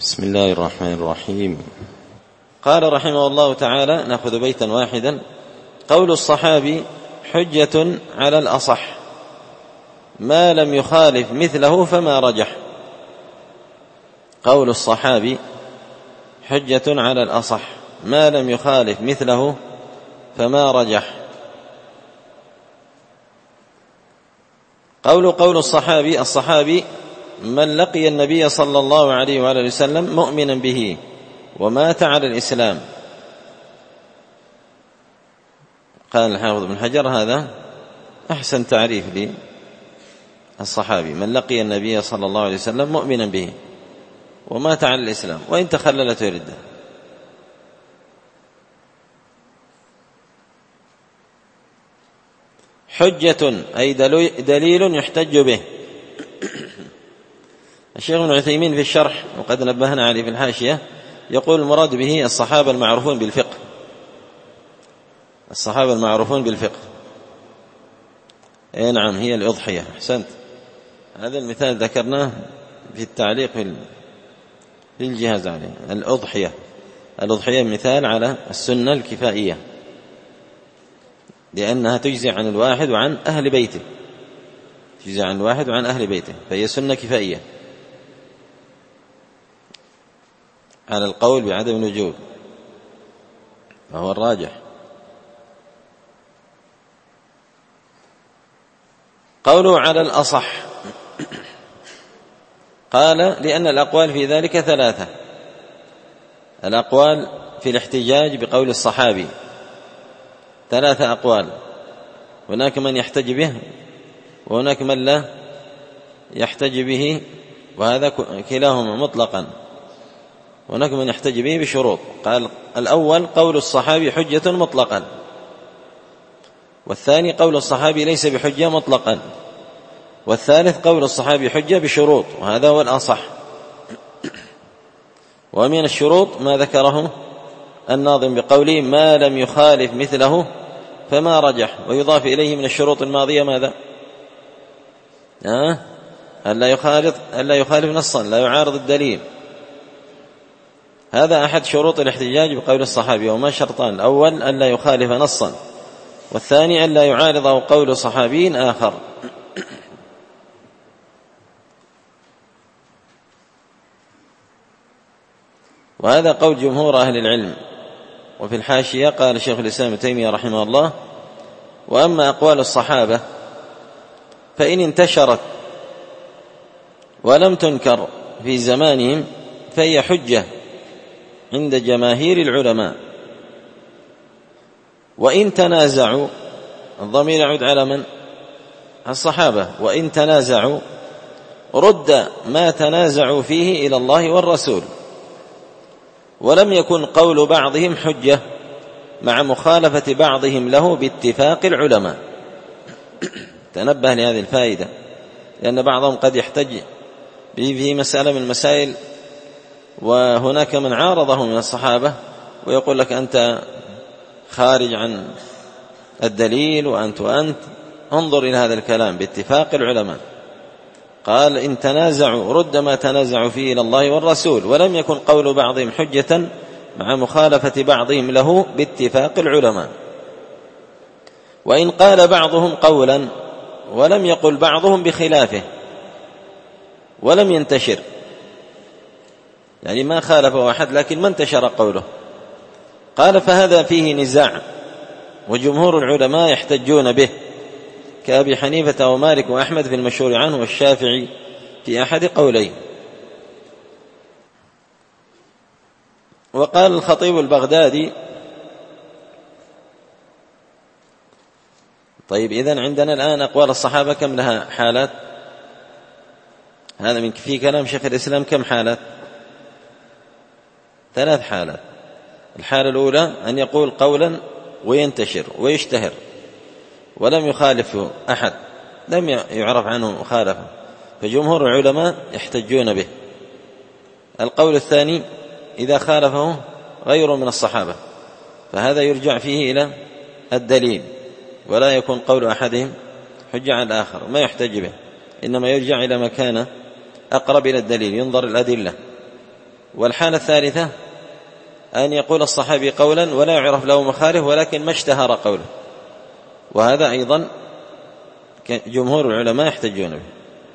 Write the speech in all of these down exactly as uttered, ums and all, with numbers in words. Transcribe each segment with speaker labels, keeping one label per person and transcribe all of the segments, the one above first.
Speaker 1: بسم الله الرحمن الرحيم. قال رحمه الله تعالى: نأخذ بيتا واحدا. قول الصحابي حجة على الأصح ما لم يخالف مثله فما رجح. قول الصحابي حجة على الأصح ما لم يخالف مثله فما رجح. قول قول الصحابي الصحابي من لقي النبي صلى الله عليه وآله وسلم مؤمنا به ومات على الإسلام. قال الحافظ بن حجر: هذا أحسن تعريف للصحابي، من لقي النبي صلى الله عليه وسلم مؤمنا به ومات على الإسلام وإن تخللت ردة. حجة أي دليل يحتج به. الشيخ ابن عثيمين في الشرح وقد نبهنا عليه في الحاشية يقول: المراد به الصحابة المعروفون بالفقه، الصحابة المعروفون بالفقه. اي نعم، هي الأضحية. أحسنت، هذا المثال ذكرناه في التعليق في الجهاز عليه. الأضحية الأضحية مثال على السنة الكفائية، لأنها تجزي عن الواحد وعن أهل بيته، تجزي عن الواحد وعن أهل بيته، فهي سنة كفائية على القول بعدم الوجوب، فهو الراجح. قوله على الأصح، قال: لأن الأقوال في ذلك ثلاثة. الأقوال في الاحتجاج بقول الصحابي ثلاثة أقوال، هناك من يحتج به وهناك من لا يحتج به، وهذا كلاهما مطلقا. هناك من يحتج به بشروط. قال: الأول قول الصحابي حجة مطلقا، والثاني قول الصحابي ليس بحجة مطلقا، والثالث قول الصحابي حجة بشروط، وهذا هو الأصح. ومن الشروط ما ذكره الناظم بقوله: ما لم يخالف مثله فما رجح. ويضاف إليه من الشروط الماضية ماذا؟ أه؟ ألا يخالف ألا يخالف نصا، لا يعارض الدليل. هذا أحد شروط الاحتجاج بقول الصحابي، وما شرطان: الأول ألا يخالف نصا، والثاني ألا يعارضه قول صحابي آخر. وهذا قول جمهور أهل العلم. وفي الحاشية قال شيخ الإسلام ابن تيمية رحمه الله: وأما أقوال الصحابة فإن انتشرت ولم تنكر في زمانهم فهي حجة عند جماهير العلماء، وإن تنازعوا، الضمير يعود على من؟ الصحابة. وإن تنازعوا رد ما تنازعوا فيه إلى الله والرسول، ولم يكن قول بعضهم حجة مع مخالفة بعضهم له باتفاق العلماء. تنبه لهذه الفائدة، لأن بعضهم قد يحتج في مسألة من المسائل وهناك من عارضه من الصحابة ويقول لك أنت خارج عن الدليل وأنت وأنت. انظر إلى هذا الكلام باتفاق العلماء. قال: إن تنازعوا رد ما تنازعوا فيه إلى الله والرسول، ولم يكن قول بعضهم حجة مع مخالفة بعضهم له باتفاق العلماء. وإن قال بعضهم قولا ولم يقل بعضهم بخلافه ولم ينتشر، يعني ما خالفه أحد لكن ما انتشر قوله، قال: فهذا فيه نزاع، وجمهور العلماء يحتجون به، كأبي حنيفة ومالك وأحمد في المشهور عنه، والشافعي في أحد قولين. وقال الخطيب البغدادي: طيب إذن عندنا الآن أقوال الصحابة كم لها حالات؟ هذا من في كلام شيخ الإسلام كم حالات؟ ثلاث حالات. الحالة الأولى أن يقول قولا وينتشر ويشتهر ولم يخالفه أحد، لم يعرف عنه مخالفة، فجمهور العلماء يحتجون به. القول الثاني إذا خالفه غير من الصحابة، فهذا يرجع فيه إلى الدليل، ولا يكون قول أحدهم حجة على الآخر، ما يحتج به، إنما يرجع إلى ما كان أقرب إلى الدليل، ينظر الأدلة. والحالة الثالثة أن يقول الصحابي قولا ولا يعرف له مخالف ولكن ما اشتهر قوله، وهذا أيضا جمهور العلماء يحتجون به.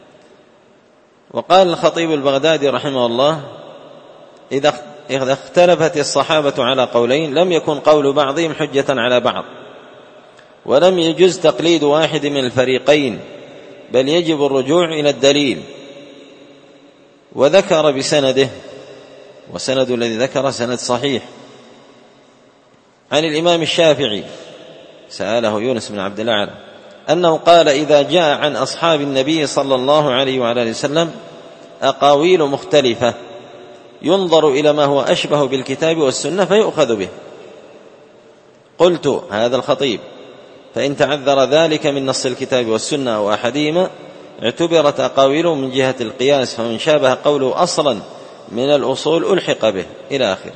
Speaker 1: وقال الخطيب البغدادي رحمه الله: إذا اختلفت الصحابة على قولين لم يكن قول بعضهم حجة على بعض، ولم يجز تقليد واحد من الفريقين، بل يجب الرجوع إلى الدليل. وذكر بسنده، وسند الذي ذكر سند صحيح، عن الإمام الشافعي سأله يونس بن عبد الأعلى أنه قال: إذا جاء عن أصحاب النبي صلى الله عليه وعلى آله وسلم أقاويل مختلفة ينظر إلى ما هو أشبه بالكتاب والسنة فيؤخذ به. قلت: هذا الخطيب، فإن تعذر ذلك من نص الكتاب والسنة أو أحدهما اعتبرت أقاويله من جهة القياس، فمن شابه قوله أصلا من الأصول ألحق به، إلى آخره.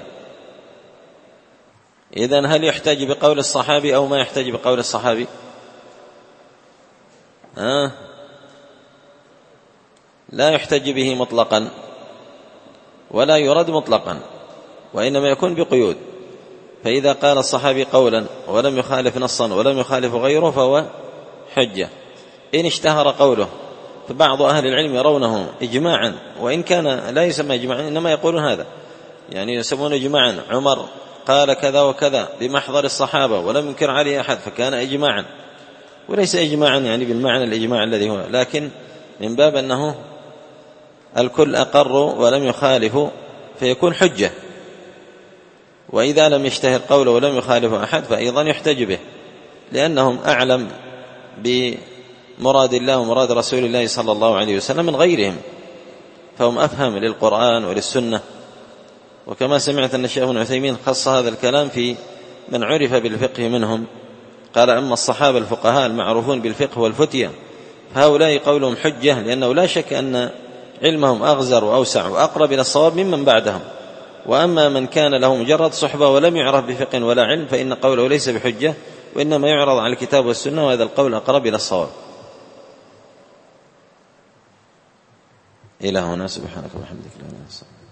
Speaker 1: إذن هل يحتاج بقول الصحابي أو ما يحتاج بقول الصحابي؟ آه لا يحتج به مطلقا ولا يرد مطلقا، وإنما يكون بقيود. فإذا قال الصحابي قولا ولم يخالف نصا ولم يخالف غيره فهو حجة. إن اشتهر قوله فبعض أهل العلم يرونه إجماعا، وإن كان لا يسمى إجماعا إنما يقولون هذا، يعني يسمون إجماعا. عمر قال كذا وكذا بمحضر الصحابة ولم ينكر عليه أحد فكان إجماعا، وليس إجماعا يعني بالمعنى الإجماع الذي هو، لكن من باب أنه الكل أقروا ولم يخالفوا فيكون حجة. وإذا لم يشتهر قوله ولم يخالف أحد فأيضا يحتج به، لأنهم أعلم بمراد الله ومراد رسول الله صلى الله عليه وسلم من غيرهم، فهم أفهم للقرآن وللسنة. وكما سمعت أن الشيخ ابن عثيمين خص هذا الكلام في من عرف بالفقه منهم، قال: أما الصحابة الفقهاء المعروفون بالفقه والفتية فهؤلاء قولهم حجة، لأنه لا شك أن علمهم أغزر وأوسع وأقرب إلى الصواب ممن بعدهم. وأما من كان له مجرد صحبة ولم يعرف بفقه ولا علم فإن قوله ليس بحجة، وإنما يعرض على الكتاب والسنة، وهذا القول أقرب إلى الصواب. إلى هنا، سبحانك وبحمدك لا إله إلا أنت.